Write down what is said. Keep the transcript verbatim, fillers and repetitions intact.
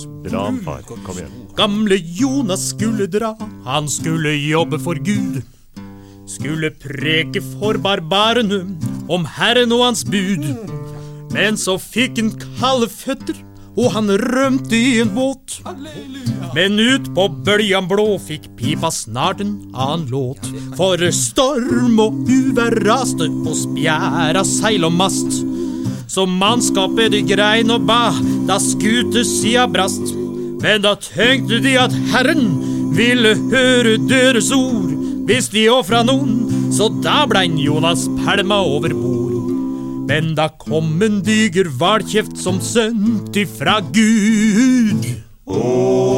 Bra, far. Kom igjen. Gamle Jonas skulle dra, han skulle jobbe for Gud. Skulle preke for barbarene om Herren og hans bud. Men så fikk han kalde føtter, og han rømte i en båt. Men ut på bøljan blå fikk pipa snart en annen låt. For storm og uvær raste og spjæra seil og mast. Så mannskapet de grein og ba, da skute sida brast. Men da tenkte de at Herren ville høre deres ord. Hvis de offra noen, så da ble Jonas pælma over bord. Men da kom en diger hvalkjeft som sendt ifra Gud. Åh!